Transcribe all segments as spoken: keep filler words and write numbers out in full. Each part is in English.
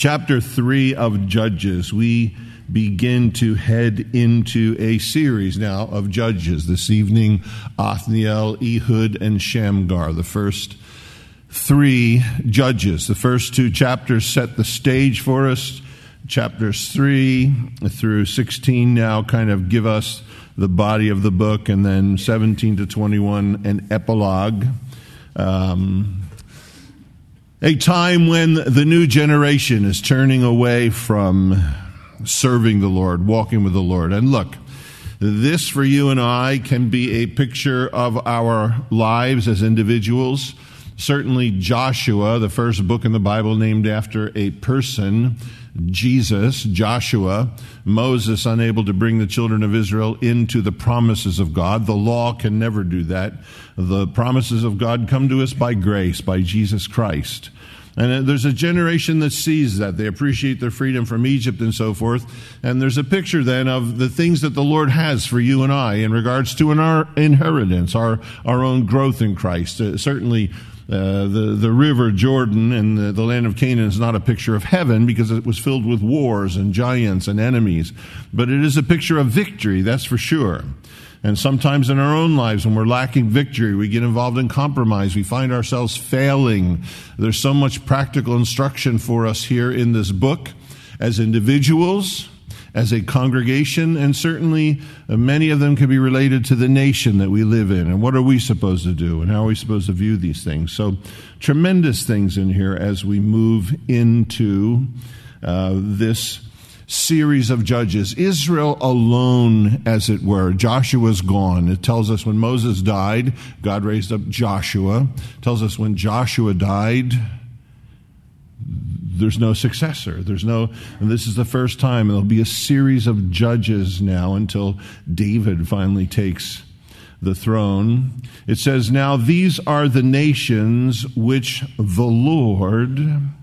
Chapter three of Judges, we begin to head into a series now of Judges. This evening, Othniel, Ehud, and Shamgar, the first three Judges. The first two chapters set the stage for us. Chapters three through sixteen now kind of give us the body of the book, and then seventeen to twenty-one, an epilogue. Um... A time when the new generation is turning away from serving the Lord, walking with the Lord. And look, this for you and I can be a picture of our lives as individuals. Certainly Joshua, the first book in the Bible named after a person, Jesus, Joshua, Moses unable to bring the children of Israel into the promises of God. The law can never do that. The promises of God come to us by grace, by Jesus Christ. And there's a generation that sees that. They appreciate their freedom from Egypt and so forth. And there's a picture then of the things that the Lord has for you and I in regards to our inheritance, our, our own growth in Christ. Uh, certainly, Uh, the, the river Jordan and the, the land of Canaan is not a picture of heaven because it was filled with wars and giants and enemies. But it is a picture of victory, that's for sure. And sometimes in our own lives, when we're lacking victory, we get involved in compromise. We find ourselves failing. There's so much practical instruction for us here in this book as individuals, as a congregation, and certainly uh, many of them can be related to the nation that we live in. And what are we supposed to do? And how are we supposed to view these things? So tremendous things in here as we move into uh, this series of Judges. Israel alone, as it were. Joshua's gone. It tells us when Moses died, God raised up Joshua. It tells us when Joshua died, there's no successor. There's no, and this is the first time. There'll be a series of judges now until David finally takes the throne. It says, now these are the nations which the Lord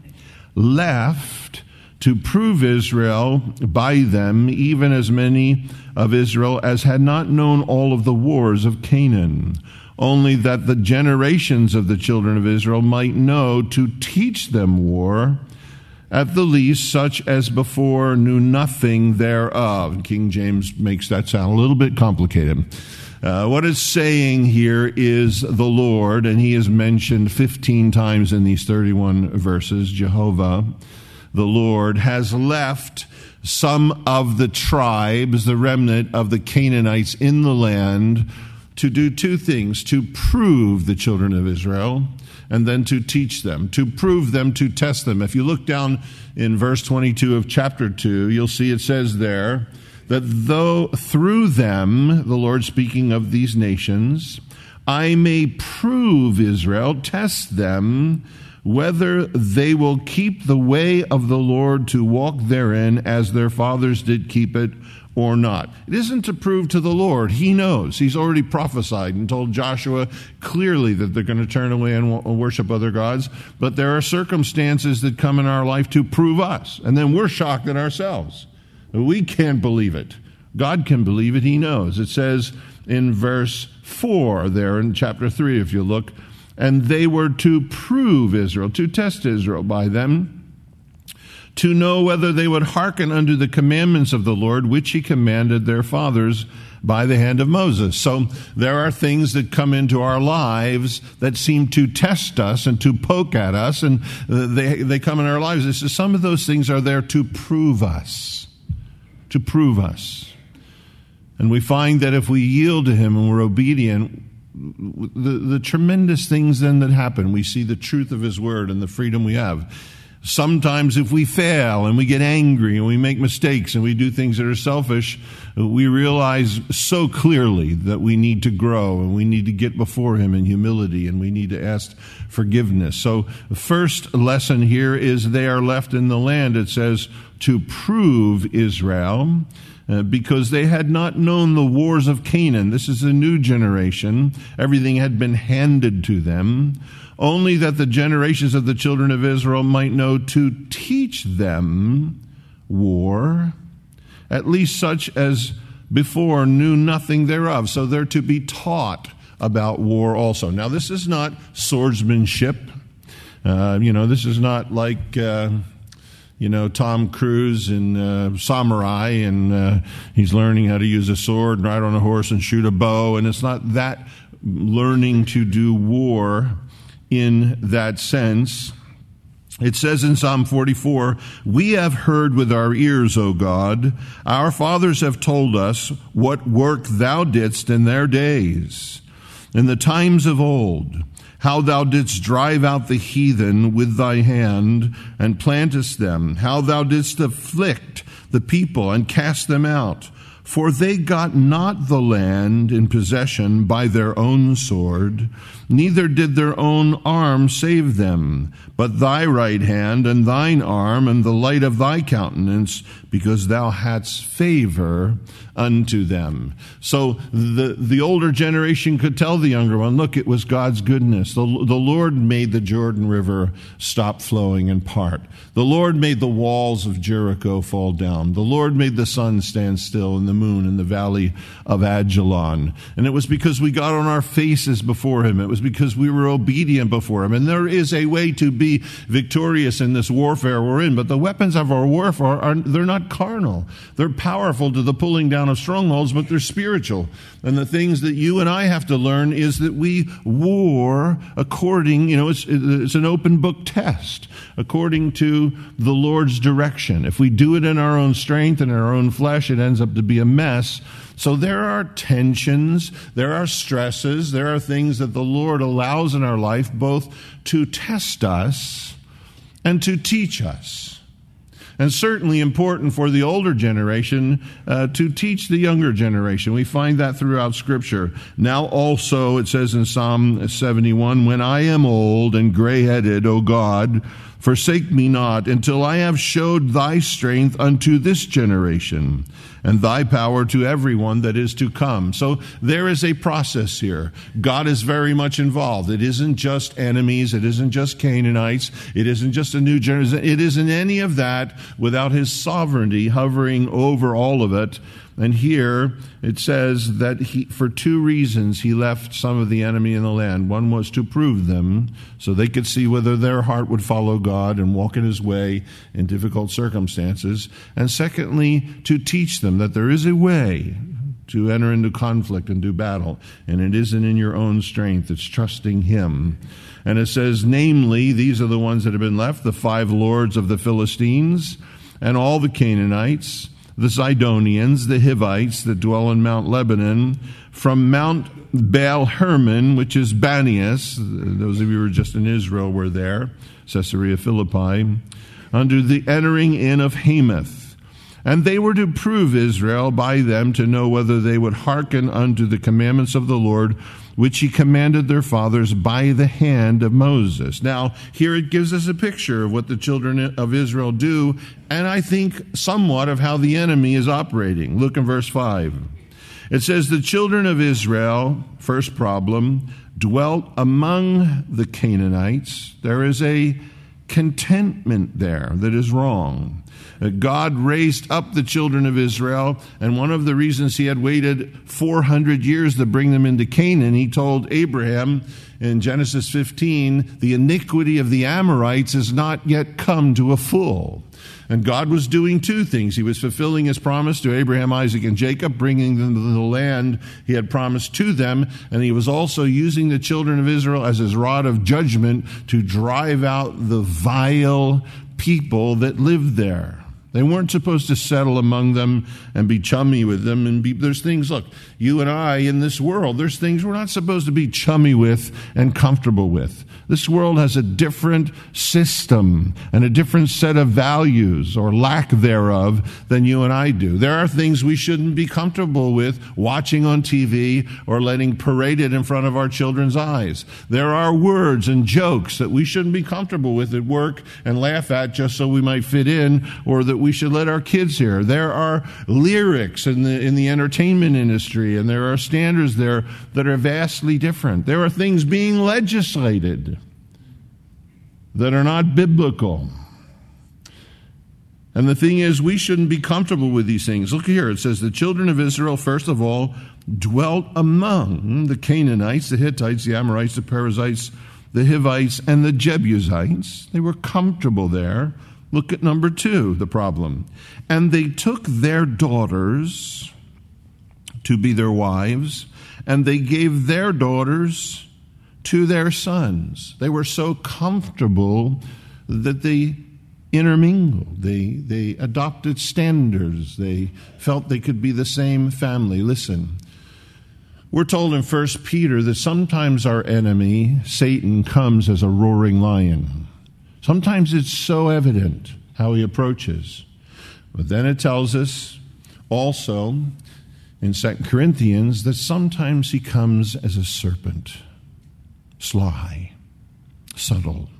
left to prove Israel by them, even as many of Israel as had not known all of the wars of Canaan, only that the generations of the children of Israel might know to teach them war, at the least such as before knew nothing thereof. King James makes that sound a little bit complicated. Uh, what it's saying here is the Lord, and he is mentioned fifteen times in these thirty-one verses. Jehovah, the Lord, has left some of the tribes, the remnant of the Canaanites in the land, to do two things: to prove the children of Israel, and then to teach them, to prove them, to test them. If you look down in verse twenty-two of chapter two, you'll see it says there that though through them, the Lord speaking of these nations, I may prove Israel, test them, whether they will keep the way of the Lord to walk therein as their fathers did keep it, or not. It isn't to prove to the Lord. He knows. He's already prophesied and told Joshua clearly that they're going to turn away and worship other gods. But there are circumstances that come in our life to prove us. And then we're shocked at ourselves. We can't believe it. God can believe it. He knows. It says in verse four there in chapter three, if you look, and they were to prove Israel, to test Israel by them, to know whether they would hearken unto the commandments of the Lord, which he commanded their fathers by the hand of Moses. So there are things that come into our lives that seem to test us and to poke at us, and they, they come in our lives. This is, some of those things are there to prove us, to prove us. And we find that if we yield to him and we're obedient, the, the tremendous things then that happen, we see the truth of his word and the freedom we have. Sometimes if we fail and we get angry and we make mistakes and we do things that are selfish, we realize so clearly that we need to grow and we need to get before him in humility and we need to ask forgiveness. So the first lesson here is they are left in the land, it says, to prove Israel, uh, because they had not known the wars of Canaan. This is a new generation. Everything had been handed to them. Only that the generations of the children of Israel might know to teach them war, at least such as before knew nothing thereof. So they're to be taught about war also. Now, this is not swordsmanship. Uh, you know, this is not like, uh, you know, Tom Cruise in uh, Samurai, and uh, he's learning how to use a sword and ride on a horse and shoot a bow. And it's not that learning to do war in that sense. It says in Psalm forty-four, "We have heard with our ears, O God. Our fathers have told us what work thou didst in their days, in the times of old, how thou didst drive out the heathen with thy hand and plantest them, how thou didst afflict the people and cast them out. For they got not the land in possession by their own sword, neither did their own arm save them, but thy right hand and thine arm and the light of thy countenance, because thou hadst favor unto them." So the, the older generation could tell the younger one, look, it was God's goodness. The, the Lord made the Jordan River stop flowing and part. The Lord made the walls of Jericho fall down. The Lord made the sun stand still and the moon in the valley of Ajalon. And it was because we got on our faces before him. It was because we were obedient before him. And there is a way to be victorious in this warfare we're in. But the weapons of our warfare, are they're not carnal. They're powerful to the pulling down of strongholds, but they're spiritual. And the things that you and I have to learn is that we war according, you know, it's, it's an open book test, according to the Lord's direction. If we do it in our own strength and in our own flesh, it ends up to be a mess. So there are tensions, there are stresses, there are things that the Lord allows in our life both to test us and to teach us. And certainly important for the older generation uh, to teach the younger generation. We find that throughout Scripture. Now also, it says in Psalm seventy-one, "When I am old and gray-headed, O God, forsake me not, until I have showed thy strength unto this generation, and thy power to everyone that is to come." So there is a process here. God is very much involved. It isn't just enemies. It isn't just Canaanites. It isn't just a new generation. It isn't any of that without his sovereignty hovering over all of it. And here it says that he, for two reasons, he left some of the enemy in the land. One was to prove them, so they could see whether their heart would follow God and walk in his way in difficult circumstances. And secondly, to teach them that there is a way to enter into conflict and do battle. And it isn't in your own strength. It's trusting him. And it says, namely, these are the ones that have been left, the five lords of the Philistines and all the Canaanites, the Sidonians, the Hivites that dwell in Mount Lebanon, from Mount Baal Hermon, which is Banias, those of you who are just in Israel were there, Caesarea Philippi, under the entering in of Hamath. And they were to prove Israel by them to know whether they would hearken unto the commandments of the Lord, which he commanded their fathers by the hand of Moses. Now, here it gives us a picture of what the children of Israel do, and I think somewhat of how the enemy is operating. Look in verse five. It says, "The children of Israel," first problem, "dwelt among the Canaanites." There is a contentment there that is wrong. God raised up the children of Israel, and one of the reasons he had waited four hundred years to bring them into Canaan, he told Abraham in Genesis fifteen, "The iniquity of the Amorites is not yet come to a full." And God was doing two things. He was fulfilling his promise to Abraham, Isaac, and Jacob, bringing them to the land he had promised to them. And he was also using the children of Israel as his rod of judgment to drive out the vile people that lived there. They weren't supposed to settle among them and be chummy with them. And be, there's things, look, you and I in this world, there's things we're not supposed to be chummy with and comfortable with. This world has a different system and a different set of values or lack thereof than you and I do. There are things we shouldn't be comfortable with watching on T V or letting paraded in front of our children's eyes. There are words and jokes that we shouldn't be comfortable with at work and laugh at just so we might fit in, or that we should let our kids hear. There are lyrics in the in the entertainment industry, and there are standards there that are vastly different. There are things being legislated that are not biblical. And the thing is, we shouldn't be comfortable with these things. Look here, it says, the children of Israel, first of all, dwelt among the Canaanites, the Hittites, the Amorites, the Perizzites, the Hivites, and the Jebusites. They were comfortable there. Look at number two, the problem. And they took their daughters to be their wives, and they gave their daughters to their sons. They were so comfortable that they intermingled. They, they adopted standards. They felt they could be the same family. Listen, we're told in First Peter that sometimes our enemy, Satan, comes as a roaring lion. Sometimes it's so evident how he approaches. But then it tells us also in Second Corinthians that sometimes he comes as a serpent, sly, subtle.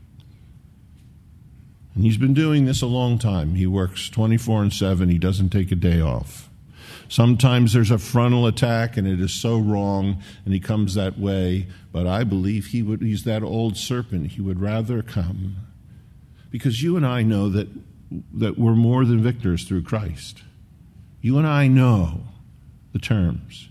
And he's been doing this a long time. He works twenty-four and seven. He doesn't take a day off. Sometimes there's a frontal attack, and it is so wrong, and he comes that way. But I believe he would. He's that old serpent. He would rather come. Because you and I know that, that we're more than victors through Christ. You and I know the terms.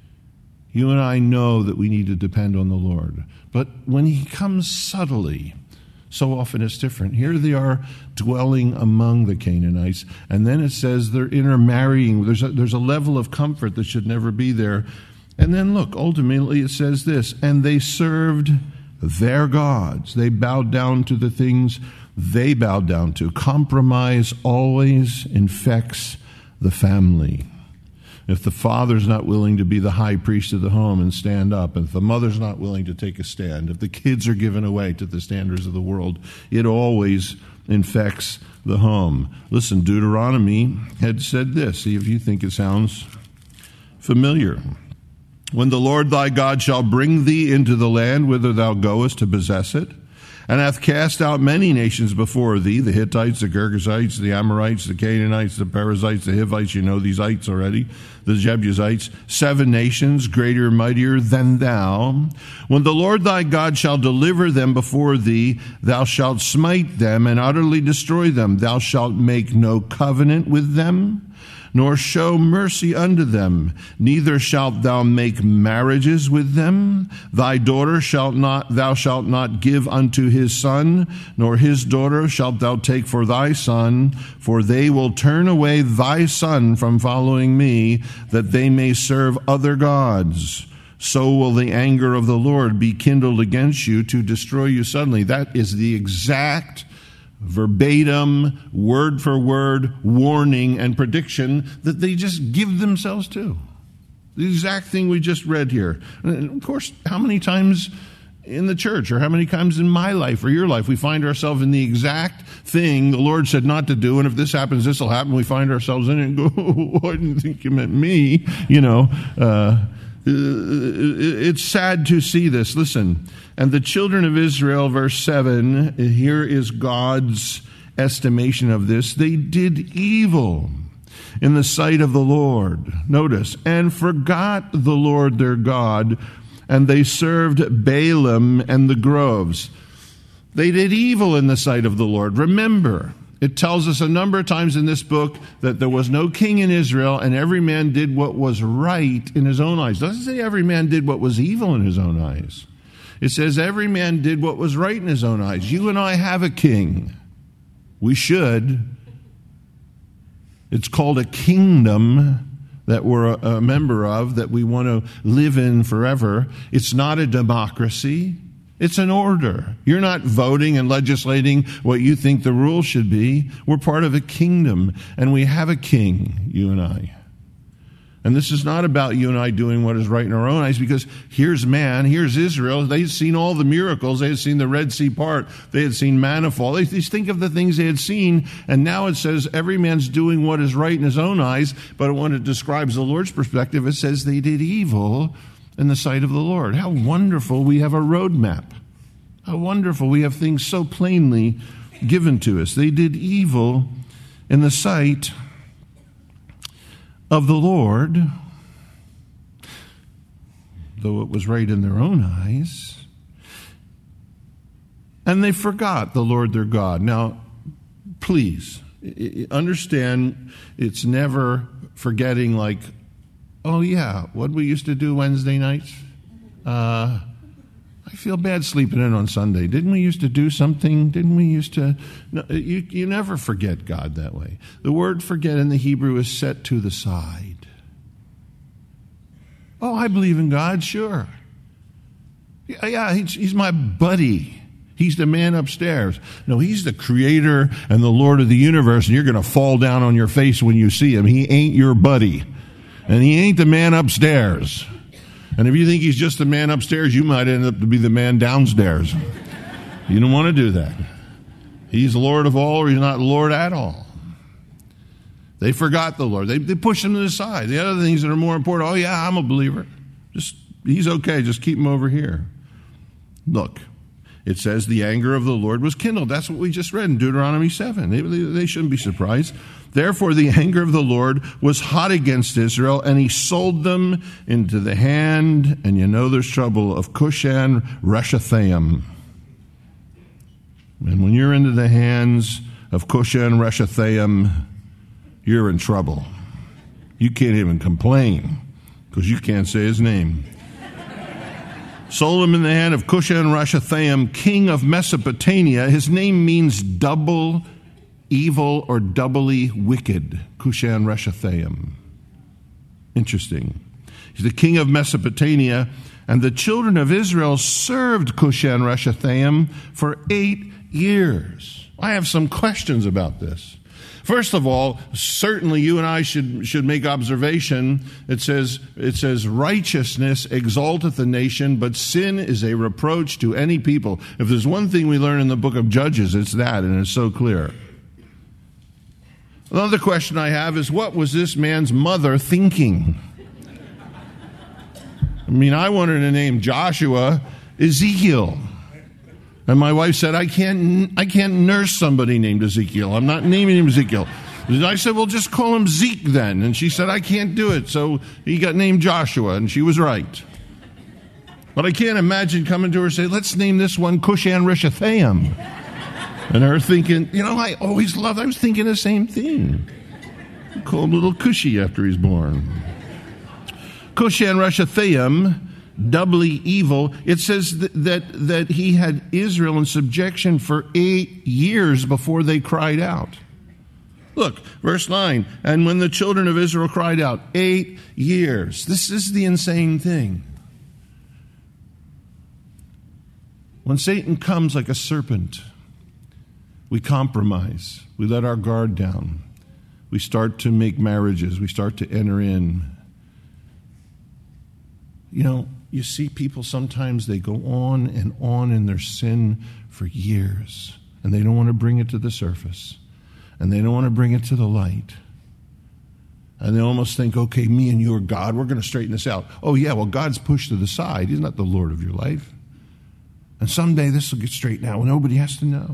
You and I know that we need to depend on the Lord. But when he comes subtly, so often it's different. Here they are dwelling among the Canaanites, and then it says they're intermarrying. There's a, there's a level of comfort that should never be there. And then look, ultimately it says this, and they served their gods. They bowed down to the things they bowed down to. Compromise always infects the family. If the father's not willing to be the high priest of the home and stand up, if the mother's not willing to take a stand, if the kids are given away to the standards of the world, it always infects the home. Listen, Deuteronomy had said this. See if you think it sounds familiar. When the Lord thy God shall bring thee into the land whither thou goest to possess it, and hath cast out many nations before thee, the Hittites, the Girgashites, the Amorites, the Canaanites, the Perizzites, the Hivites, you know these ites already, the Jebusites, seven nations, greater and mightier than thou. When the Lord thy God shall deliver them before thee, thou shalt smite them and utterly destroy them. Thou shalt make no covenant with them, nor show mercy unto them. Neither shalt thou make marriages with them. Thy daughter shalt not, thou shalt not give unto his son, nor his daughter shalt thou take for thy son, for they will turn away thy son from following me, that they may serve other gods. So will the anger of the Lord be kindled against you to destroy you suddenly. That is the exact verbatim, word for word warning and prediction that they just give themselves to. The exact thing we just read here. And of course, how many times in the church or how many times in my life or your life we find ourselves in the exact thing the Lord said not to do, and if this happens, this will happen. We find ourselves in it and go, oh, I didn't think you meant me. You know, uh, it's sad to see this. Listen, and the children of Israel, verse seven, here is God's estimation of this. They did evil in the sight of the Lord. Notice, and forgot the Lord their God, and they served Baalim and the groves. They did evil in the sight of the Lord. Remember, it tells us a number of times in this book that there was no king in Israel, and every man did what was right in his own eyes. It doesn't say every man did what was evil in his own eyes. It says every man did what was right in his own eyes. You and I have a king. We should. It's called a kingdom that we're a, a member of, that we want to live in forever. It's not a democracy. It's an order. You're not voting and legislating what you think the rules should be. We're part of a kingdom, and we have a king, you and I. And this is not about you and I doing what is right in our own eyes, because here's man, here's Israel. They had seen all the miracles. They had seen the Red Sea part. They had seen manna fall. They, they think of the things they had seen, and now it says every man's doing what is right in his own eyes, but when it describes the Lord's perspective, it says they did evil in the sight of the Lord. How wonderful we have a roadmap. How wonderful we have things so plainly given to us. They did evil in the sight of the Lord, though it was right in their own eyes. And they forgot the Lord their God. Now, please, understand it's never forgetting like, oh yeah, what we used to do Wednesday nights? Uh, I feel bad sleeping in on Sunday. Didn't we used to do something? Didn't we used to? No, you, you never forget God that way. The word forget in the Hebrew is set to the side. Oh, I believe in God, sure. Yeah, yeah he's, he's my buddy. He's the man upstairs. No, he's the creator and the Lord of the universe, and you're going to fall down on your face when you see him. He ain't your buddy, and he ain't the man upstairs. And if you think he's just the man upstairs, you might end up to be the man downstairs. You don't want to do that. He's Lord of all, or he's not Lord at all. They forgot the Lord. They, they pushed him to the side. The other things that are more important, oh yeah, I'm a believer. Just he's okay. Just keep him over here. Look, it says the anger of the Lord was kindled. That's what we just read in Deuteronomy seven. They, they, they shouldn't be surprised. Therefore, the anger of the Lord was hot against Israel, and he sold them into the hand, and you know there's trouble, of Cushan Rishathaim. And when you're into the hands of Cushan Rishathaim, you're in trouble. You can't even complain because you can't say his name. Sold him in the hand of Cushan Rishathaim, king of Mesopotamia. His name means double evil or doubly wicked. Cushan Rishathaim. Interesting. He's the king of Mesopotamia, and the children of Israel served Cushan Rishathaim for eight years. I have some questions about this. First of all, certainly you and I should should make observation. It says, it says, righteousness exalteth a nation, but sin is a reproach to any people. If there's one thing we learn in the book of Judges, it's that, and it's so clear. Another question I have is, what was this man's mother thinking? I mean, I wanted to name Joshua Ezekiel. And my wife said, I can't I can't nurse somebody named Ezekiel. I'm not naming him Ezekiel. And I said, well, just call him Zeke then. And she said, I can't do it. So he got named Joshua, and she was right. But I can't imagine coming to her and say, let's name this one Cushan Rishathaim. And her thinking, you know, I always loved, I was thinking the same thing. Call him Little Cushy after he's born. Cushan Rishathaim, doubly evil. It says that, that that he had Israel in subjection for eight years before they cried out. Look, verse nine, and when the children of Israel cried out, eight years. This is the insane thing. When Satan comes like a serpent, we compromise. We let our guard down. We start to make marriages. We start to enter in. You know, you see people sometimes, they go on and on in their sin for years, and they don't want to bring it to the surface, and they don't want to bring it to the light. And they almost think, okay, me and you are God, we're going to straighten this out. Oh yeah, well, God's pushed to the side. He's not the Lord of your life. And someday this will get straightened out. Nobody has to know.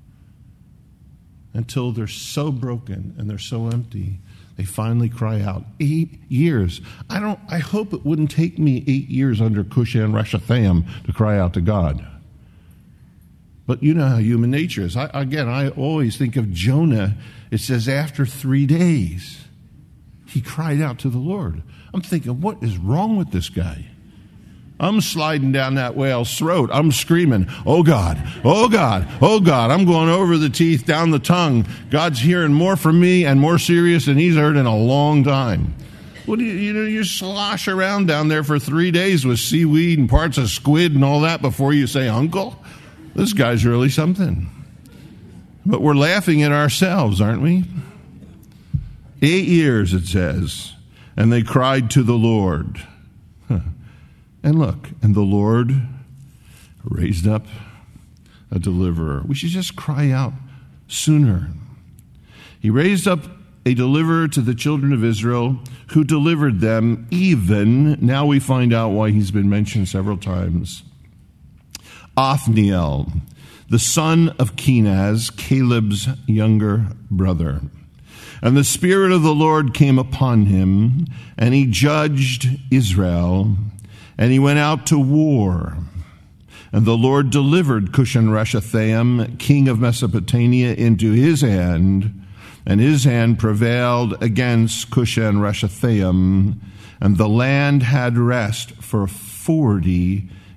Until they're so broken and they're so empty, they finally cry out. Eight years. I don't. I hope it wouldn't take me eight years under Cushan Rishathaim to cry out to God. But you know how human nature is. I, again, I always think of Jonah. It says after three days, he cried out to the Lord. I'm thinking, what is wrong with this guy? I'm sliding down that whale's throat. I'm screaming, oh God, oh God, oh God. I'm going over the teeth, down the tongue. God's hearing more from me and more serious than he's heard in a long time. What do you, you know, you slosh around down there for three days with seaweed and parts of squid and all that before you say, Uncle, this guy's really something. But we're laughing at ourselves, aren't we? Eight years, it says, and they cried to the Lord. Huh. And look, and the Lord raised up a deliverer. We should just cry out sooner. He raised up a deliverer to the children of Israel who delivered them even, now we find out why he's been mentioned several times, Othniel, the son of Kenaz, Caleb's younger brother. And the Spirit of the Lord came upon him, and he judged Israel. And he went out to war. And the Lord delivered Cushan Rishathaim, king of Mesopotamia, into his hand. And his hand prevailed against Cushan Rishathaim. And the land had rest for forty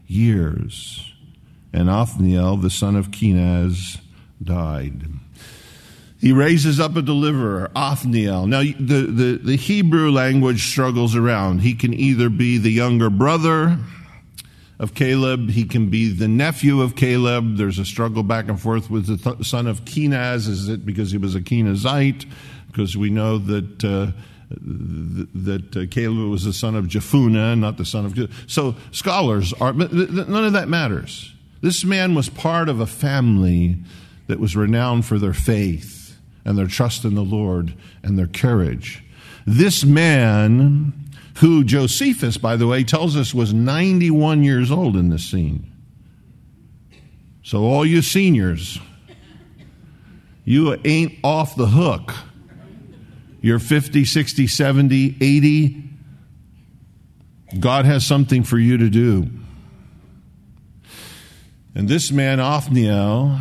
years. And Othniel, the son of Kenaz, died. He raises up a deliverer, Othniel. Now, the, the, the Hebrew language struggles around. He can either be the younger brother of Caleb. He can be the nephew of Caleb. There's a struggle back and forth with the th- son of Kenaz. Is it because he was a Kenazite? Because we know that uh, th- that uh, Caleb was the son of Jephunneh, not the son of... So scholars are... But th- th- none of that matters. This man was part of a family that was renowned for their faith and their trust in the Lord and their courage. This man, who Josephus, by the way, tells us was ninety-one years old in this scene. So all you seniors, you ain't off the hook. You're fifty, sixty, seventy, eighty. God has something for you to do. And this man, Othniel,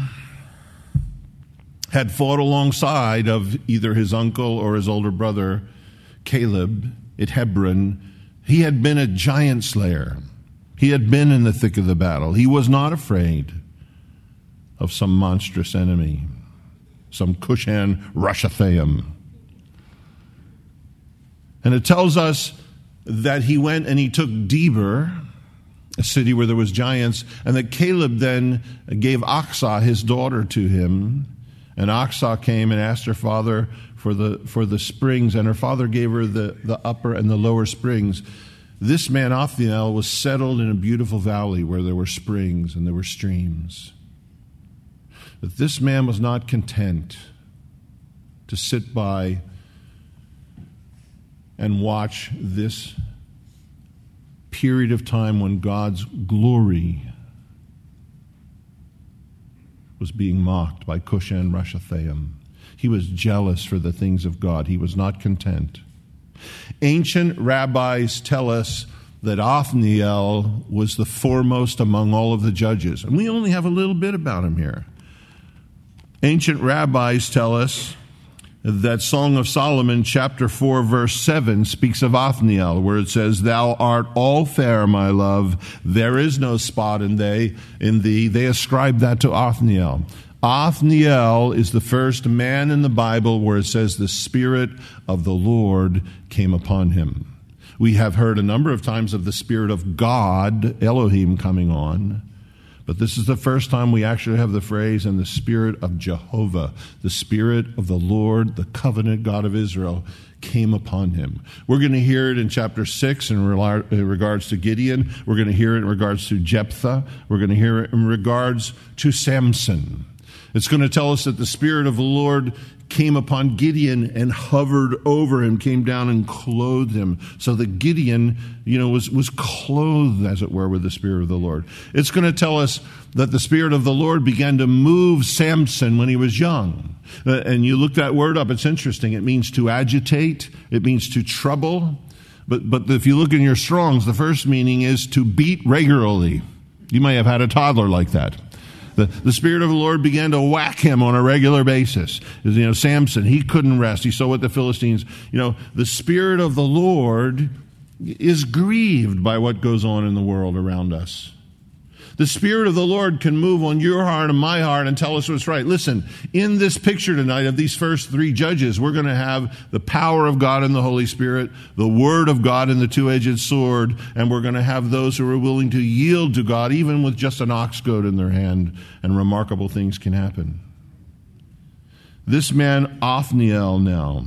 had fought alongside of either his uncle or his older brother, Caleb, at Hebron. He had been a giant slayer. He had been in the thick of the battle. He was not afraid of some monstrous enemy, some Cushan Rishathaim. And it tells us that he went and he took Debir, a city where there was giants, and that Caleb then gave Aksah, his daughter, to him. And Aksah came and asked her father for the for the springs, and her father gave her the, the upper and the lower springs. This man, Othniel, was settled in a beautiful valley where there were springs and there were streams. But this man was not content to sit by and watch this period of time when God's glory was being mocked by Cushan Rishathaim. He was jealous for the things of God. He was not content. Ancient rabbis tell us that Othniel was the foremost among all of the judges. And we only have a little bit about him here. Ancient rabbis tell us that Song of Solomon, chapter four, verse seven, speaks of Othniel, where it says, "Thou art all fair, my love. There is no spot in thee. In thee." They ascribe that to Othniel. Othniel is the first man in the Bible where it says the Spirit of the Lord came upon him. We have heard a number of times of the Spirit of God, Elohim, coming on. But this is the first time we actually have the phrase, "and the Spirit of Jehovah," the Spirit of the Lord, the covenant God of Israel, came upon him. We're going to hear it in chapter six in regards to Gideon. We're going to hear it in regards to Jephthah. We're going to hear it in regards to Samson. It's going to tell us that the Spirit of the Lord came upon Gideon and hovered over him, came down and clothed him. So that Gideon, you know, was, was clothed, as it were, with the Spirit of the Lord. It's going to tell us that the Spirit of the Lord began to move Samson when he was young. Uh, and you look that word up, it's interesting. It means to agitate. It means to trouble. But, but if you look in your Strongs, the first meaning is to beat regularly. You may have had a toddler like that. The, the Spirit of the Lord began to whack him on a regular basis. You know, Samson, he couldn't rest. He saw what the Philistines, you know, the Spirit of the Lord is grieved by what goes on in the world around us. The Spirit of the Lord can move on your heart and my heart and tell us what's right. Listen, in this picture tonight of these first three judges, we're going to have the power of God and the Holy Spirit, the Word of God and the two-edged sword, and we're going to have those who are willing to yield to God, even with just an ox goad in their hand, and remarkable things can happen. This man, Othniel, now,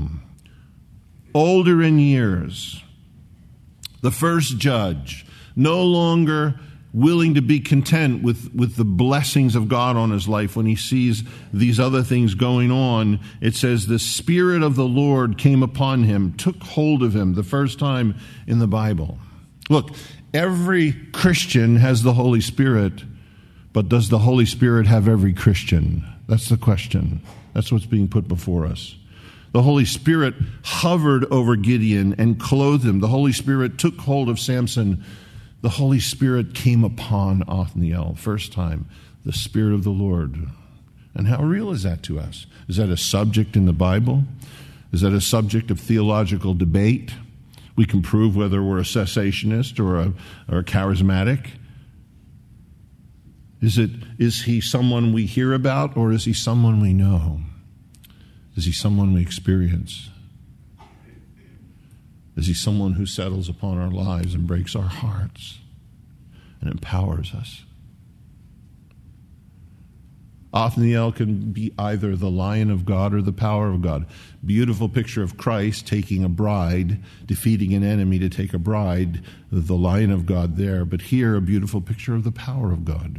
older in years, the first judge, no longer willing to be content with, with the blessings of God on his life when he sees these other things going on. It says the Spirit of the Lord came upon him, took hold of him, the first time in the Bible. Look, every Christian has the Holy Spirit, but does the Holy Spirit have every Christian? That's the question. That's what's being put before us. The Holy Spirit hovered over Gideon and clothed him. The Holy Spirit took hold of Samson. The Holy Spirit came upon Othniel, first time, the Spirit of the Lord. And how real is that to us? Is that a subject in the Bible? Is that a subject of theological debate? We can prove whether we're a cessationist or a, or a charismatic. Is it, is he someone we hear about, or is he someone we know? Is he someone we experience? Is he someone who settles upon our lives and breaks our hearts and empowers us? Othniel can be either the Lion of God or the power of God. Beautiful picture of Christ taking a bride, defeating an enemy to take a bride, the Lion of God there. But here, a beautiful picture of the power of God.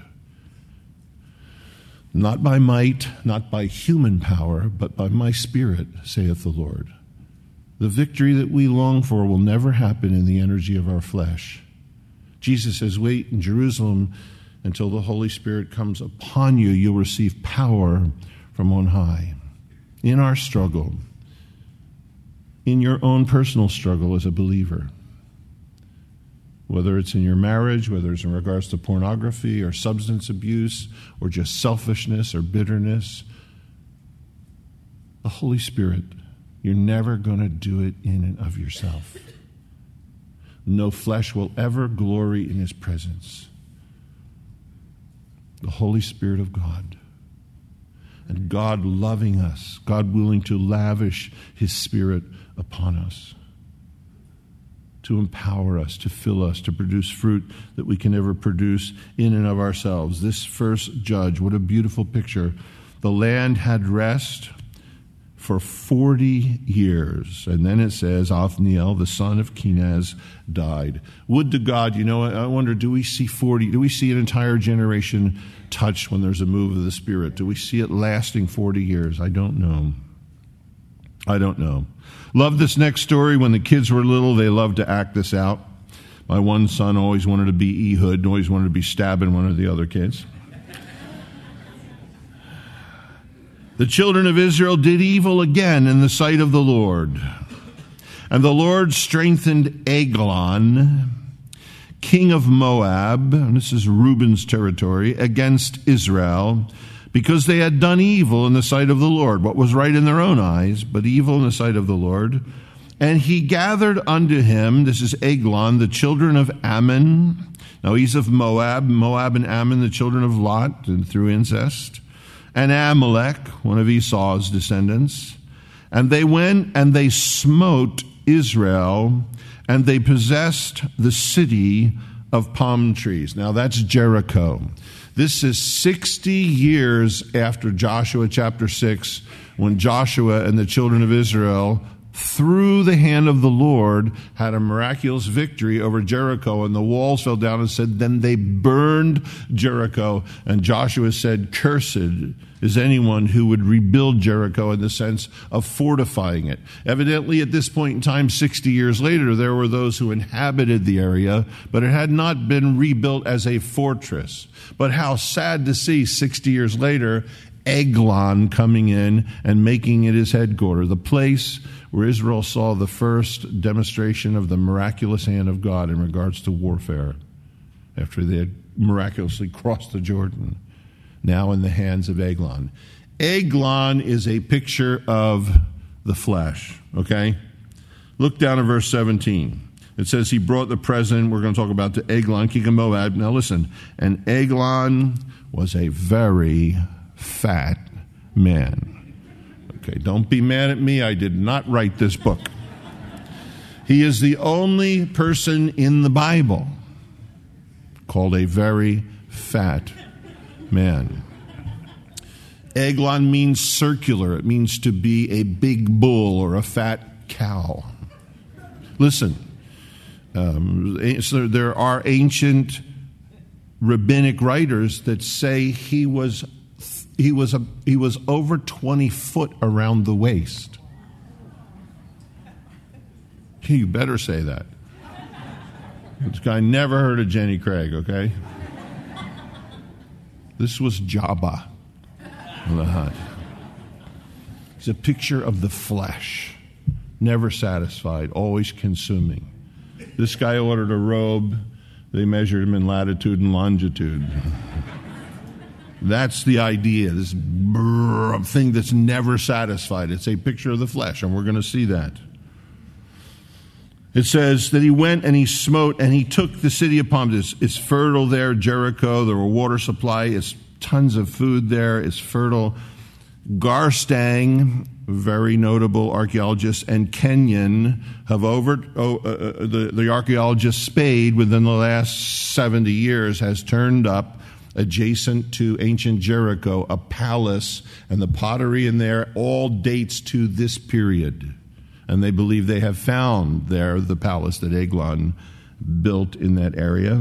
Not by might, not by human power, but by my Spirit, saith the Lord. The victory that we long for will never happen in the energy of our flesh. Jesus says, wait in Jerusalem until the Holy Spirit comes upon you. You'll receive power from on high. In our struggle, in your own personal struggle as a believer, whether it's in your marriage, whether it's in regards to pornography or substance abuse or just selfishness or bitterness, the Holy Spirit, you're never going to do it in and of yourself. No flesh will ever glory in his presence. The Holy Spirit of God. And God loving us, God willing to lavish his Spirit upon us, to empower us, to fill us, to produce fruit that we can never produce in and of ourselves. This first judge, what a beautiful picture. The land had rest for forty years. And then it says, Othniel, the son of Kenaz, died. Would to God, you know, I wonder, do we see forty, do we see an entire generation touched when there's a move of the Spirit? Do we see it lasting forty years? I don't know. I don't know. Love this next story. When the kids were little, they loved to act this out. My one son always wanted to be Ehud, and always wanted to be stabbing one of the other kids. The children of Israel did evil again in the sight of the Lord. And the Lord strengthened Eglon, king of Moab, and this is Reuben's territory, against Israel, because they had done evil in the sight of the Lord, what was right in their own eyes, but evil in the sight of the Lord. And he gathered unto him, this is Eglon, the children of Ammon. Now he's of Moab, Moab and Ammon, the children of Lot, and through incest. And Amalek, one of Esau's descendants. And they went and they smote Israel, and they possessed the city of palm trees. Now that's Jericho. This is sixty years after Joshua chapter six, when Joshua and the children of Israel, through the hand of the Lord, had a miraculous victory over Jericho, and the walls fell down and said, then they burned Jericho. And Joshua said, cursed is anyone who would rebuild Jericho in the sense of fortifying it. Evidently, at this point in time, sixty years later, there were those who inhabited the area, but it had not been rebuilt as a fortress. But how sad to see sixty years later, Eglon coming in and making it his headquarters, the place where Israel saw the first demonstration of the miraculous hand of God in regards to warfare after they had miraculously crossed the Jordan, now in the hands of Eglon. Eglon is a picture of the flesh, okay? Look down at verse seventeen. It says he brought the present, we're going to talk about the Eglon, king of Moab. Now listen, and Eglon was a very fat man. Okay, don't be mad at me. I did not write this book. He is the only person in the Bible called a very fat man. Eglon means circular. It means to be a big bull or a fat cow. Listen, um, so there are ancient rabbinic writers that say he was He was a, he was over twenty foot around the waist. You better say that. This guy never heard of Jenny Craig, okay? This was Jabba the Hutt. It's a picture of the flesh, never satisfied, always consuming. This guy ordered a robe. They measured him in latitude and longitude. That's the idea, this brrr thing that's never satisfied. It's a picture of the flesh, and we're going to see that. It says that he went and he smote and he took the city upon this. It's fertile there, Jericho. There were water supply. It's tons of food there. It's fertile. Garstang, very notable archaeologist, and Kenyon have over, oh, uh, the, the archaeologist Spade within the last seventy years has turned up adjacent to ancient Jericho, a palace, and the pottery in there all dates to this period. And they believe they have found there the palace that Eglon built in that area.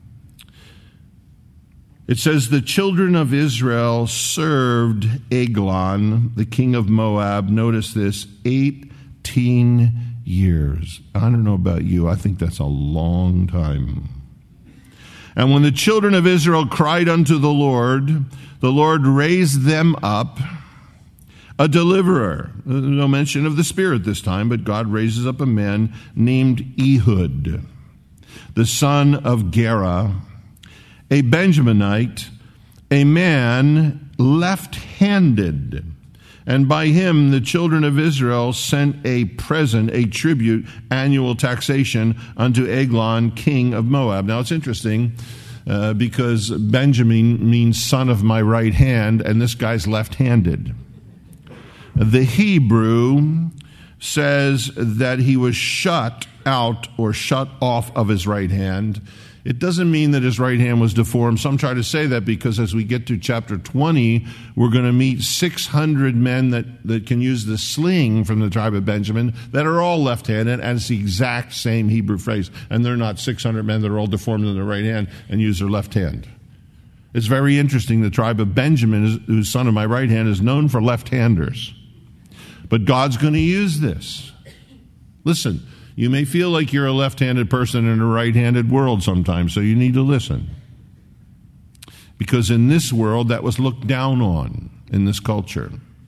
It says the children of Israel served Eglon, the king of Moab, notice this, eighteen years. I don't know about you, I think that's a long time. And when the children of Israel cried unto the Lord, the Lord raised them up a deliverer. No mention of the Spirit this time, but God raises up a man named Ehud, the son of Gera, a Benjaminite, a man left-handed. And by him the children of Israel sent a present, a tribute, annual taxation unto Eglon, king of Moab. Now it's interesting uh, because Benjamin means son of my right hand, and this guy's left-handed. The Hebrew says that he was shut out or shut off of his right hand. It doesn't mean that his right hand was deformed. Some try to say that because as we get to chapter twenty, we're going to meet six hundred men that, that can use the sling from the tribe of Benjamin that are all left-handed, and it's the exact same Hebrew phrase. And they're not six hundred men that are all deformed in their right hand and use their left hand. It's very interesting. The tribe of Benjamin, who's son of my right hand, is known for left-handers. But God's going to use this. Listen, you may feel like you're a left-handed person in a right-handed world sometimes, so you need to listen. Because in this world, that was looked down on in this culture.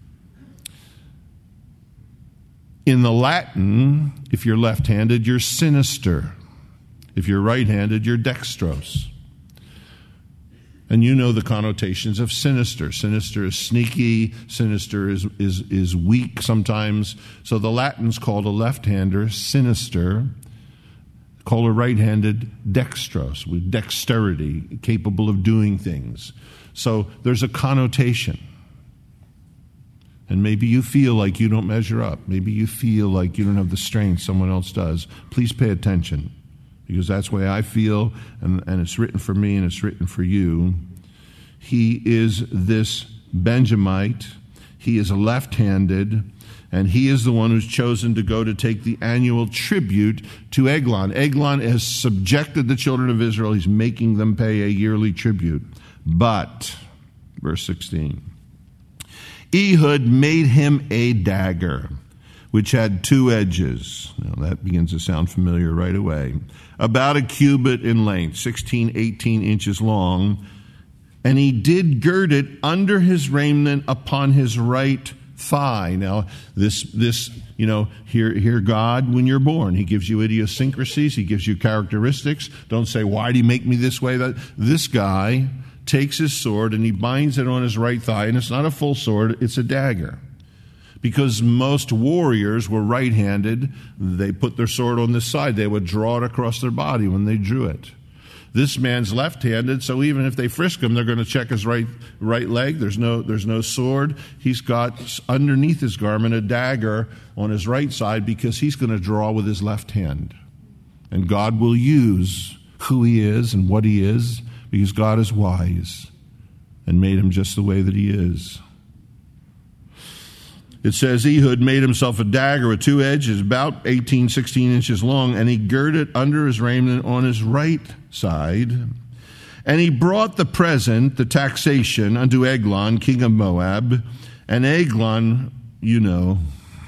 In the Latin, if you're left-handed, you're sinister. If you're right-handed, you're dextrose. And you know the connotations of sinister. Sinister is sneaky. Sinister is, is, is weak sometimes. So the Latins called a left-hander sinister, called a right-handed dextros, with dexterity, capable of doing things. So there's a connotation. And maybe you feel like you don't measure up. Maybe you feel like you don't have the strength someone else does. Please pay attention. Because that's the way I feel, and, and it's written for me and it's written for you. He is this Benjamite. He is left-handed, and he is the one who's chosen to go to take the annual tribute to Eglon. Eglon has subjected the children of Israel. He's making them pay a yearly tribute. But, verse sixteen, Ehud made him a dagger, which had two edges. Now that begins to sound familiar right away. About a cubit in length, sixteen, eighteen inches long. And he did gird it under his raiment upon his right thigh. Now, this, this, you know, hear, hear God when you're born. He gives you idiosyncrasies. He gives you characteristics. Don't say, why did he make me this way? That This guy takes his sword and he binds it on his right thigh. And it's not a full sword, it's a dagger. Because most warriors were right-handed, they put their sword on this side. They would draw it across their body when they drew it. This man's left-handed, so even if they frisk him, they're going to check his right right leg. There's no there's no sword. He's got underneath his garment a dagger on his right side because he's going to draw with his left hand. And God will use who he is and what he is because God is wise and made him just the way that he is. It says Ehud made himself a dagger with two edges, about eighteen, sixteen inches long, and he girded it under his raiment on his right side. And he brought the present, the taxation, unto Eglon, king of Moab. And Eglon, you know,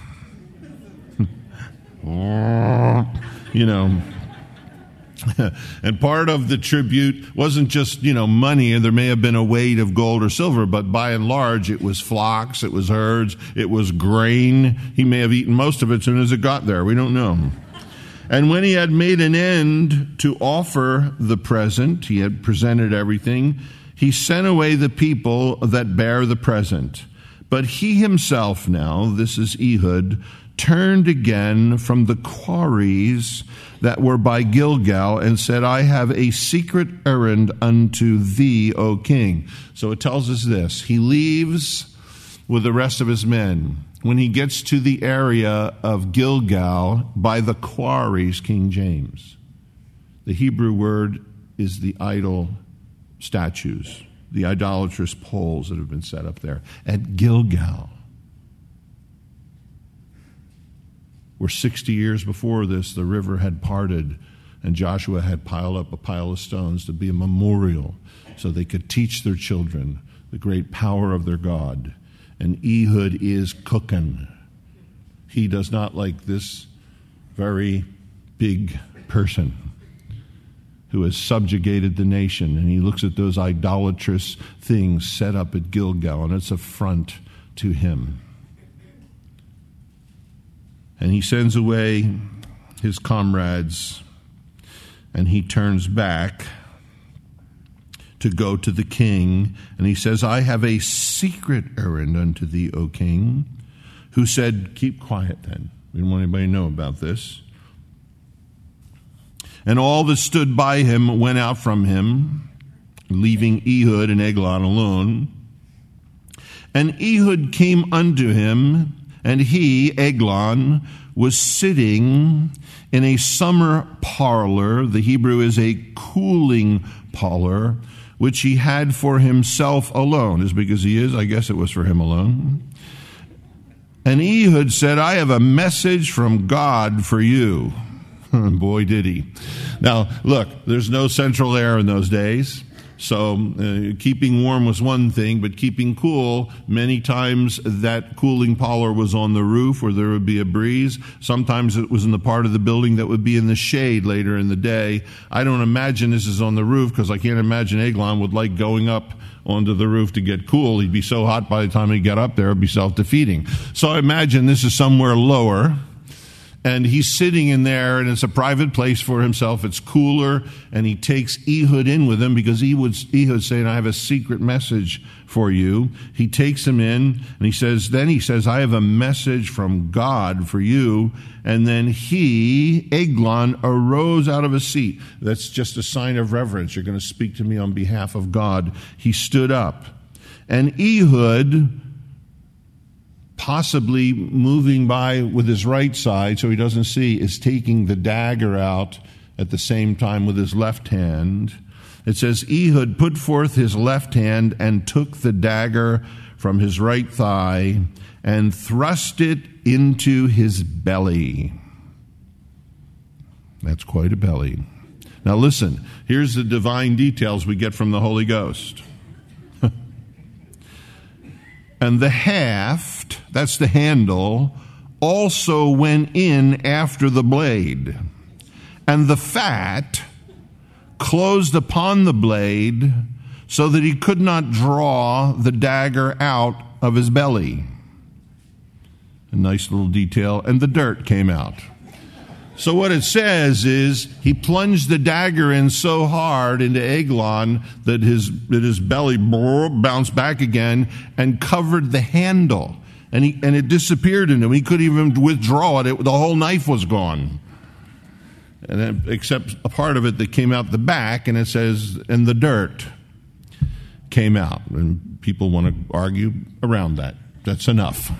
you know, and part of the tribute wasn't just, you know, money, and there may have been a weight of gold or silver, but by and large it was flocks, it was herds, it was grain. He may have eaten most of it as soon as it got there. We don't know. And when he had made an end to offer the present, he had presented everything, he sent away the people that bear the present. But he himself now, this is Ehud, turned again from the quarries that were by Gilgal and said, I have a secret errand unto thee, O king. So it tells us this. He leaves with the rest of his men. When he gets to the area of Gilgal by the quarries, King James, the Hebrew word is the idol statues, the idolatrous poles that have been set up there at Gilgal. Where sixty years before this, the river had parted and Joshua had piled up a pile of stones to be a memorial so they could teach their children the great power of their God. And Ehud is cooking. He does not like this very big person who has subjugated the nation. And he looks at those idolatrous things set up at Gilgal, and it's an affront to him. And he sends away his comrades, and he turns back to go to the king, and he says, I have a secret errand unto thee, O king, who said, keep quiet then. We didn't want anybody to know about this. And all that stood by him went out from him, leaving Ehud and Eglon alone. And Ehud came unto him, and he, Eglon, was sitting in a summer parlor. The Hebrew is a cooling parlor, which he had for himself alone. As big as he is, I guess it was for him alone. And Ehud said, I have a message from God for you. Boy, did he. Now, look, there's no central air in those days. So uh, keeping warm was one thing, but keeping cool, many times that cooling parlor was on the roof where there would be a breeze. Sometimes it was in the part of the building that would be in the shade later in the day. I don't imagine this is on the roof because I can't imagine Eglon would like going up onto the roof to get cool. He'd be so hot by the time he got up there, it'd be self-defeating. So I imagine this is somewhere lower. And he's sitting in there, and it's a private place for himself. It's cooler, and he takes Ehud in with him because Ehud's, Ehud's saying, I have a secret message for you. He takes him in, and he says, then he says, I have a message from God for you. And then he, Eglon, arose out of his seat. That's just a sign of reverence. You're going to speak to me on behalf of God. He stood up. And Ehud, possibly moving by with his right side so he doesn't see, is taking the dagger out at the same time with his left hand. It says, Ehud put forth his left hand and took the dagger from his right thigh and thrust it into his belly. That's quite a belly. Now listen, here's the divine details we get from the Holy Ghost. And the haft, that's the handle, also went in after the blade. And the fat closed upon the blade so that he could not draw the dagger out of his belly. A nice little detail. And the dirt came out. So what it says is he plunged the dagger in so hard into Eglon that his that his belly bounced back again and covered the handle. And he and it disappeared in him. He couldn't even withdraw it. it the whole knife was gone. And then, except a part of it that came out the back, and it says, and the dirt came out. And people want to argue around that. That's enough.